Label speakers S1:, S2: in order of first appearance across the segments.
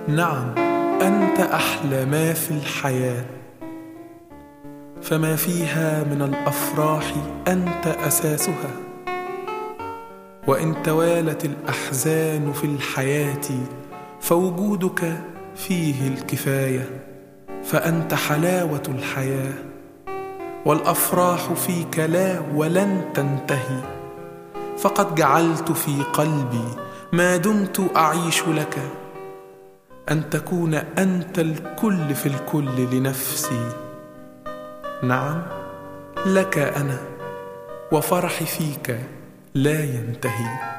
S1: نعم، أنت أحلى ما في الحياة، فما فيها من الأفراح أنت أساسها. وإن توالت الأحزان في الحياة فوجودك فيه الكفاية، فأنت حلاوة الحياة، والأفراح فيك لا ولن تنتهي. فقد جعلت في قلبي ما دمت أعيش لك، أن تكون أنت الكل في الكل لنفسي. نعم، لك أنا، وفرحي فيك لا ينتهي.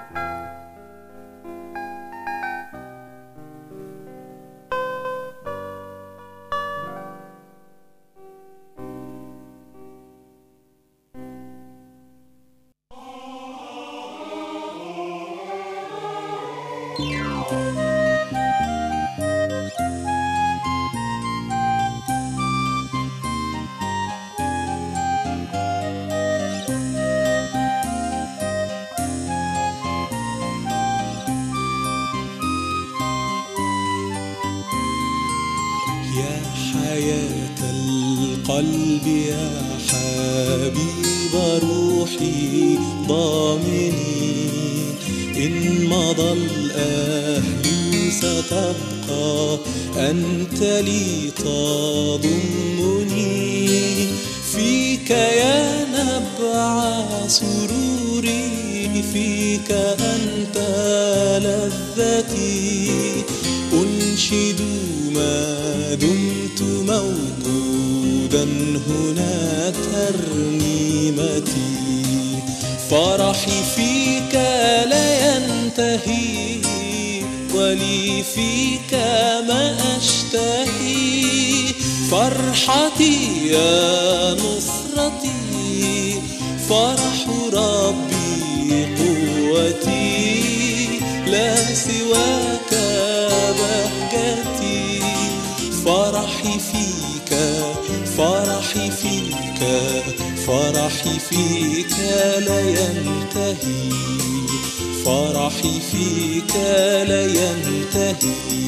S2: يا حياة القلب يا حبيب روحي ضامني، إن مضى الأهل ستبقى أنت لي تضمني. فيك يا نبع سروري، فيك أنت لذتي، أنشد ما دمت موجودا هنا ترنيمتي. فرحي فيك لا ينتهي، ولي فيك ما أشتهي. فرحتي يا نصرتي، فرح ربي قوتي، لا سواك بهجتي. فرحي فيك فرحي فيك فرحي فيك لا ينتهي، فرحي فيك لا ينتهي.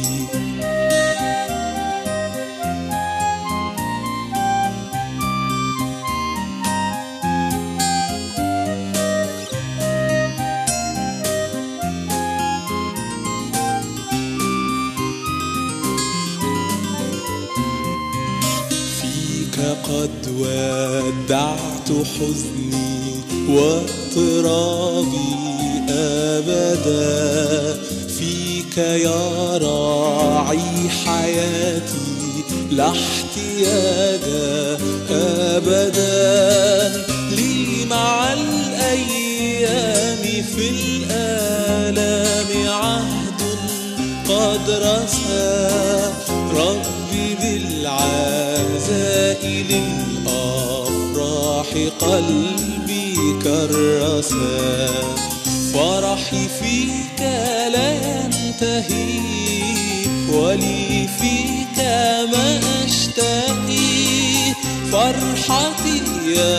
S2: قد ودعت حزني واضطرابي أبدا، فيك يا راعي حياتي لا احتياج أبدا. لي مع الأيام في الآلام عهد قد رسى، ربي بالعزاء للأفراح قلبي كرسا. فرحي فيك لا ينتهي، ولي فيك ما أشتهي. فرحتي يا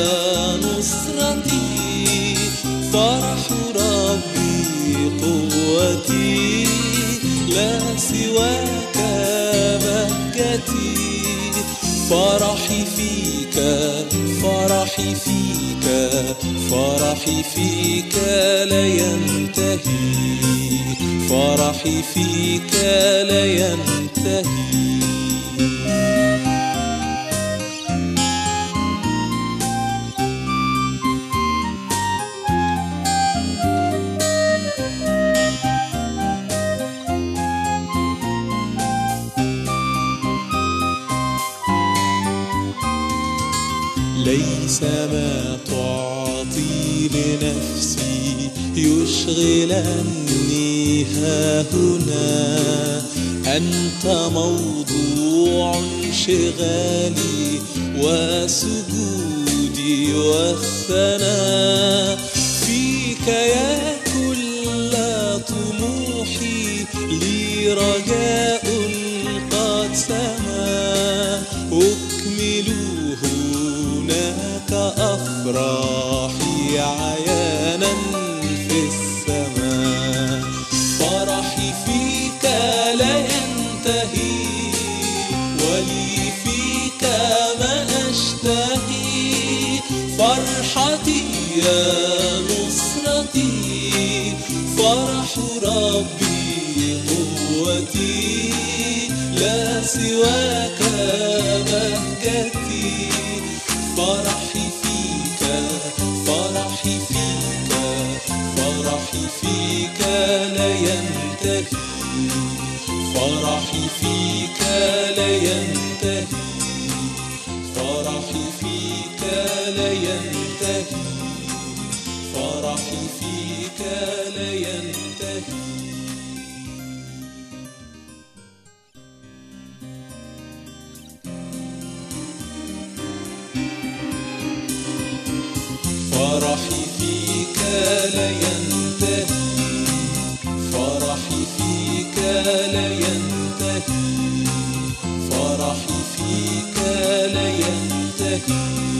S2: نصرتي، فرح ربي قوتي، لا سواك بهجتي. فرحي فيك فرحي فيك فرحي فيك لا ينتهي، فرحي فيك لا ينتهي. ليس ما تعطي لنفسي يشغلني هاهنا، أنت موضوع انشغالي وسجودي والثناء. فيك يا كل طموحي، لي رجاء قد سما، أكمله هناك أفراحي عيانا في السماء. فرحي فيك لا ينتهي، فرحتي، فرح ربي قوتي، لا سواك بهجتي. فرحي فيك، فرحي فيك، فرحي فيك لا ينتهي، فرحي فيك لا ينتهي، فرحي فيك لا ينتهي، فرحي فيك لا ينتهي. فرحي فيك لا ينتهي، فرحي فيك لا ينتهي، فرحي فيك لا ينتهي،